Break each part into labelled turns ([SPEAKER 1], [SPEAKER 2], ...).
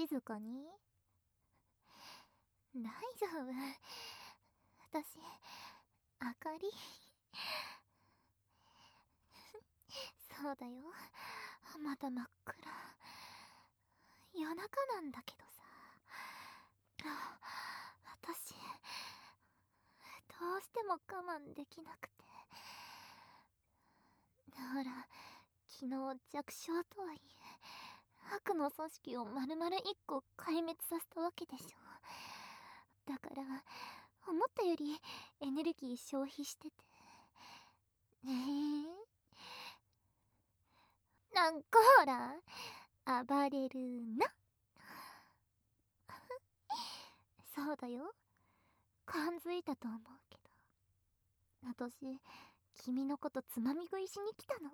[SPEAKER 1] 静かに。大丈夫。私、あかり。そうだよ。まだ真っ暗。夜中なんだけどさ。私、どうしても我慢できなくて。ほら、昨日弱小とはいえ、悪の組織を丸々一個壊滅させたわけでしょ。だから、思ったよりエネルギー消費してて。なんかほら、暴れるな。そうだよ。感づいたと思うけど。私、君のことつまみ食いしに来たの。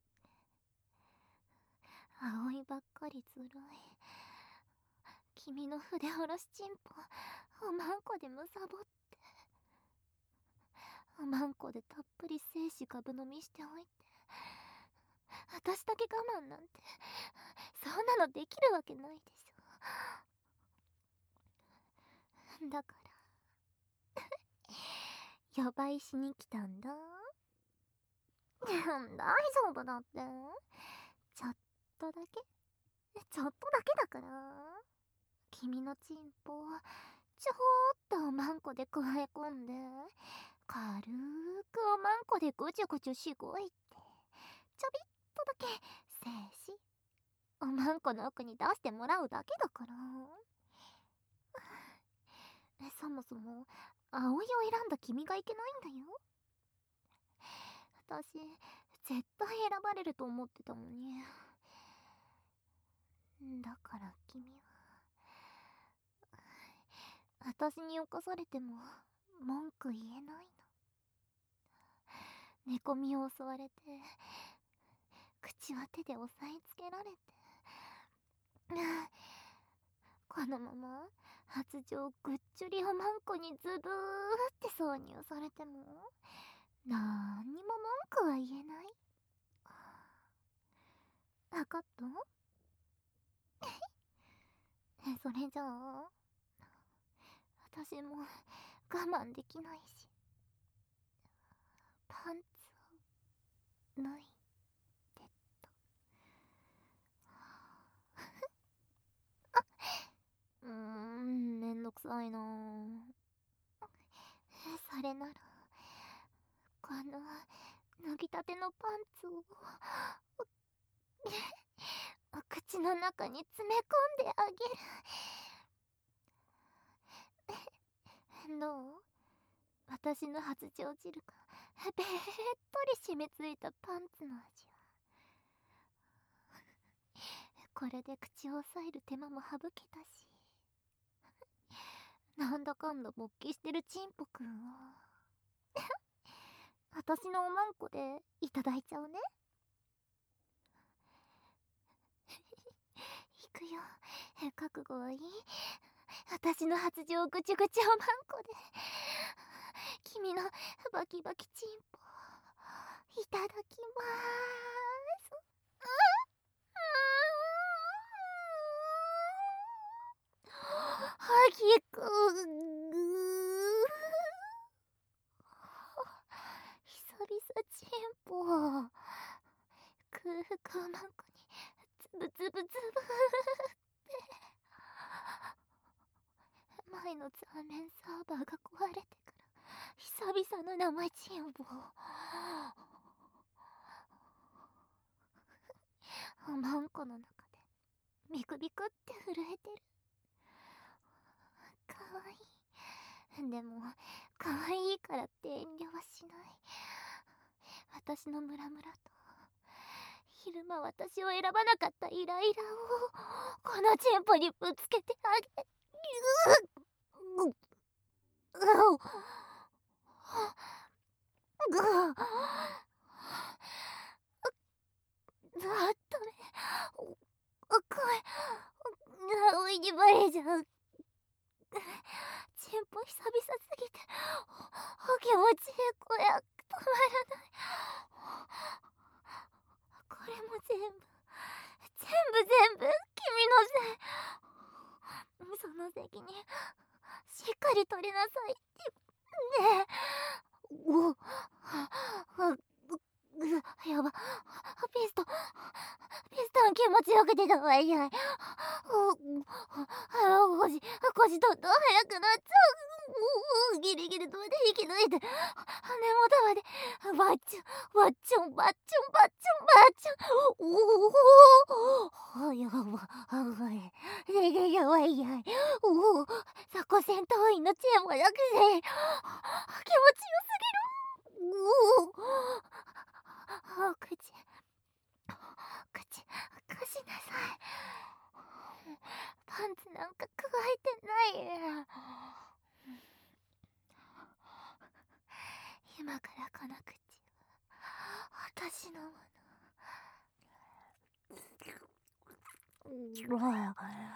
[SPEAKER 1] 葵ばっかりずるい。君の筆下ろしチンポ、おまんこでむさぼって。おまんこでたっぷり精子株飲みしておいて。私だけ我慢なんて、そんなのできるわけないでしょ。だから、予売しに来たんだ。大丈夫だって。ちょっとだけちょっとだけだから。君のチンポちょっとおまんこでくわえ込んで、軽くおまんこでぐちゅぐちゅしごいて、ちょびっとだけ精子おまんこの奥に出してもらうだけだから。そもそも葵を選んだ君がいけないんだよ。私絶対選ばれると思ってたのに。だから君は、私に侵されても文句言えないの。寝込みを襲われて、口は手で押さえつけられて、このまま発情ぐっちょりおまんこにズブーって挿入されてもなんにも文句は言えない。わかった？それじゃあ私も我慢できないし、パンツを脱いでと。めんどくさいなぁ。それならこの脱ぎたてのパンツをお口の中に詰め込んであげる。どう？私の発情汁がべーっとり染みついたパンツの味は。これで口を押さえる手間も省けたし、なんだかんだ勃起してるチンポくんを私のおまんこでいただいちゃうね。いくよ。覚悟はいい？私の発情ぐちぐちおまんこで君のバキバキチンポいただきまーす。はぎく久々チンポ空腹まんこにつぶつぶつぶって前のザーメンサーバーが壊れてから久々の生チンポおまんこの中でビクビクって震えてる。かわいい。でもかわいいからって遠慮はしない。私のムラムラと昼間私を選ばなかったイライラをこのチンポにぶつけてあげる。あったね。葵にバレちゃう。チンポ久々すぎてお気持ちいい声が止まらない。これも全部君のせい。 かり取りなさいってねえ。やば、ピストン気持ちよく出たわいやい。腰どんどん速くなっちゃう。ギリギリ止めて引き抜いて、根元までバッチョンバッチョンバッチョンバッチョン。やばやばいやい。鎖骨戦闘員のチェーンもよくて気持ちよすぎる。口貸しなさい。パンツなんか加えてない。今からこの口は私のもの。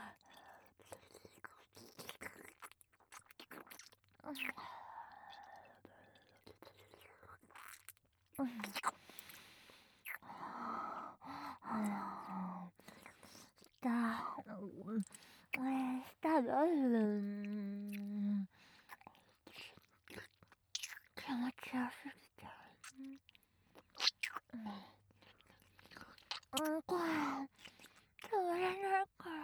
[SPEAKER 1] 舌が気持ちよすぎてこれ食べれないから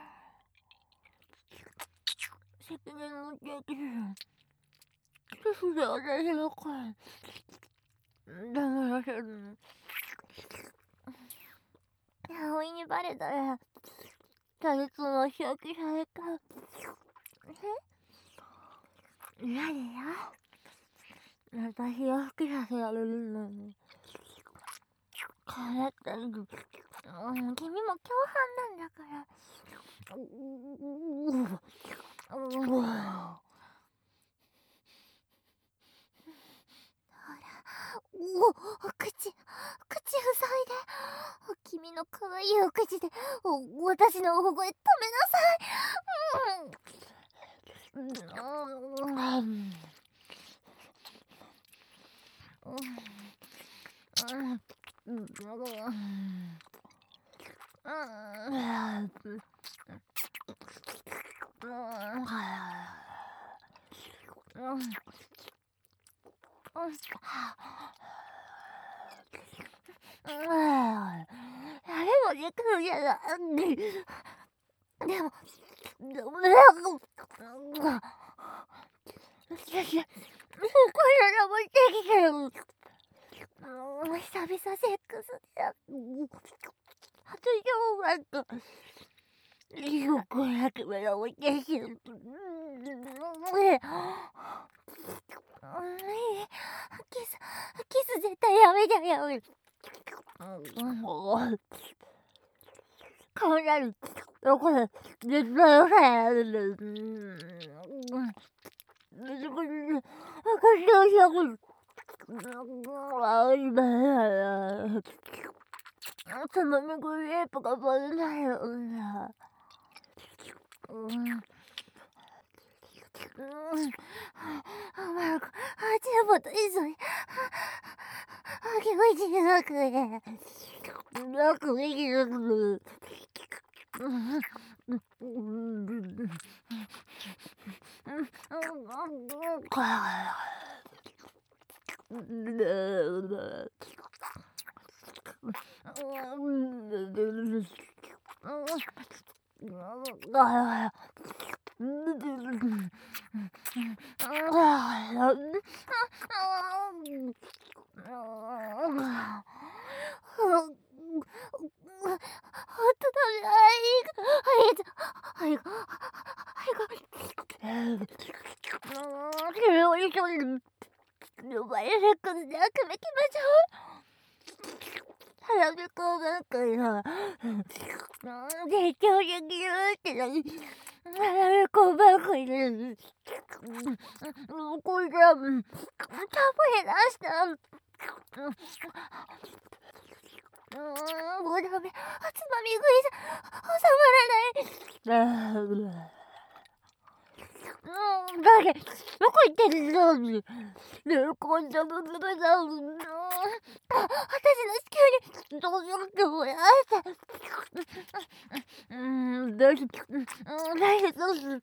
[SPEAKER 1] 責任持ってきてキスで私の声黙らせるの。葵にバレたらタイツの日焼けされた。嫌だよ。私を好きさせられるのに変えたり、君も共犯なんだから。口塞いで。君の可愛いお口で私の大声止めなさい。誰もできるじゃない。でもこれらもできてる。久々セックスで初上腕とよくやけ目をできる。キス絶対やめてやめ。顔になるどこで絶対よさやる。つまみ食いレイプがバレないよな。あちらぼと急い。気持ちなくね。なくできなく。腹でこうなんかさ、絶叫できるって何？腹でこうばっかりで、これじゃ、たぶん出した。もうダメ。つまみ食いじゃ収まらない。 誰どこ行ってるの？ねえ、こんなのずるだ。私の子宮にどうやってもらえて。大丈夫。大丈夫。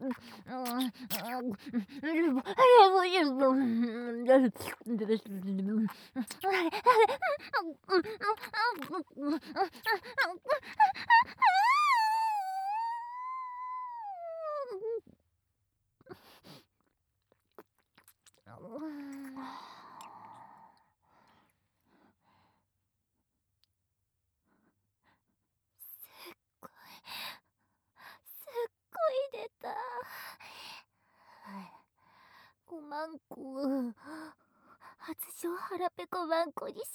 [SPEAKER 1] すっごい出た。5万個。初上腹ペコワンコにし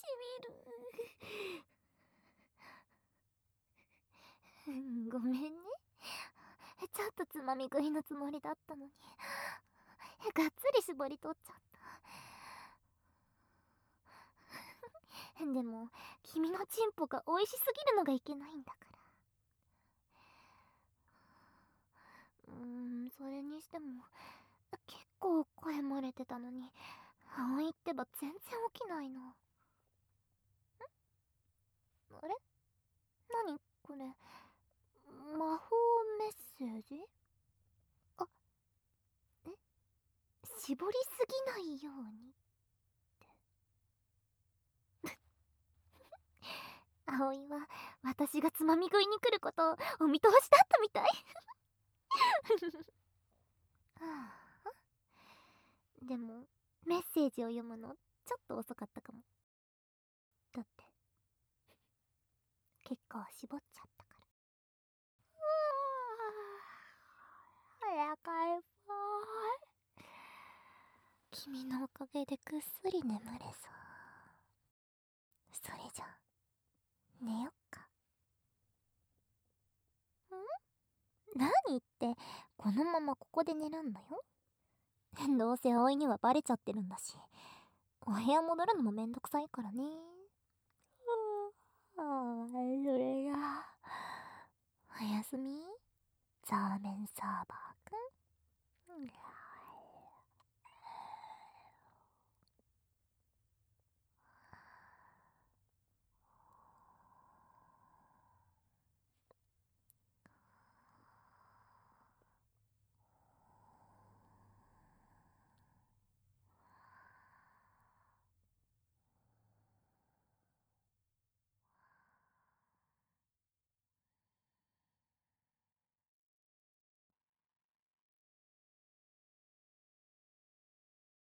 [SPEAKER 1] みる。ごめんね。ちょっとつまみ食いのつもりだったのに。がっつり絞り取っちゃった。でも、君のチンポが美味しすぎるのがいけないんだから。それにしても、結構声漏れてたのに、葵ってば全然起きないな。あれ？何これ？魔法メッセージ？あ、え？絞りすぎないようにって葵は私がつまみ食いに来ることをお見通しだったみたい。はあ、でもメッセージを読むのちょっと遅かったかも。だって結構絞っちゃったから。早かいぽーい。君のおかげでぐっすり眠れそう。それじゃ寝よっか。何ってこのままここで寝るんだよ。どうせ葵にはバレちゃってるんだし、お部屋戻るのもめんどくさいからね。それがおやすみザーメンサーバーくん。